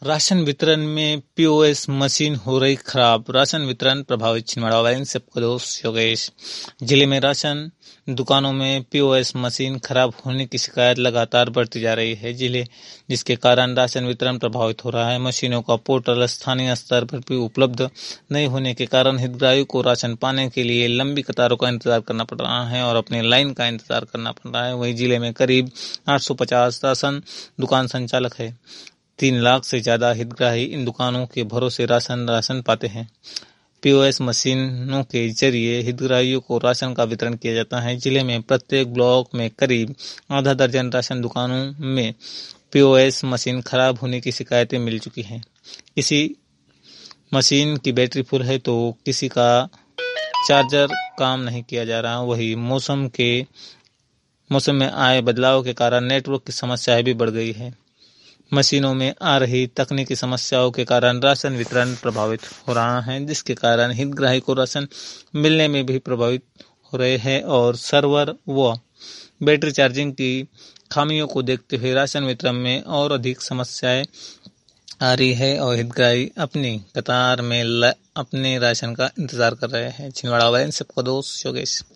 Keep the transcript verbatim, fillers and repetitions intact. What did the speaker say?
Ration वितरण में POS machine हो रही खराब, राशन वितरण प्रभावित। छिंदवाड़ा वाइन से दोस्त योगेश। जिले में राशन दुकानों में पीओएस मशीन खराब होने की शिकायत लगातार बढ़ती जा रही है, जिले जिसके कारण राशन वितरण प्रभावित हो रहा है। मशीनों का पोर्टल स्थानीय स्तर पर भी उपलब्ध नहीं होने के कारण हितग्राहियों को राशन पाने के लिए लंबी कतारों का इंतजार करना पड़ रहा है और अपने लाइन का इंतजार करना पड़ रहा है। वहीं जिले में करीब आठ सौ पचास राशन दुकान संचालक है। तीन लाख से ज्यादा हितग्राही इन दुकानों के भरोसे राशन राशन पाते हैं। पीओएस मशीनों के जरिए हितग्राहियों को राशन का वितरण किया जाता है। जिले में प्रत्येक ब्लॉक में करीब आधा दर्जन राशन दुकानों में पीओएस मशीन खराब होने की शिकायतें मिल चुकी हैं। किसी मशीन की बैटरी फुल है तो किसी का चार्जर काम नहीं किया जा रहा। वही मौसम के मौसम में आए बदलाव के कारण नेटवर्क की समस्याएं भी बढ़ गई है। मशीनों में आ रही तकनीकी समस्याओं के कारण राशन वितरण प्रभावित हो रहा है, जिसके कारण हितग्राही को राशन मिलने में भी प्रभावित हो रहे हैं और सर्वर व बैटरी चार्जिंग की खामियों को देखते हुए राशन वितरण में और अधिक समस्याएं आ रही है और हितग्राही अपनी कतार में अपने राशन का इंतजार कर रहे हैं। छिंदवाड़ा वाइन से दोस्त योगेश।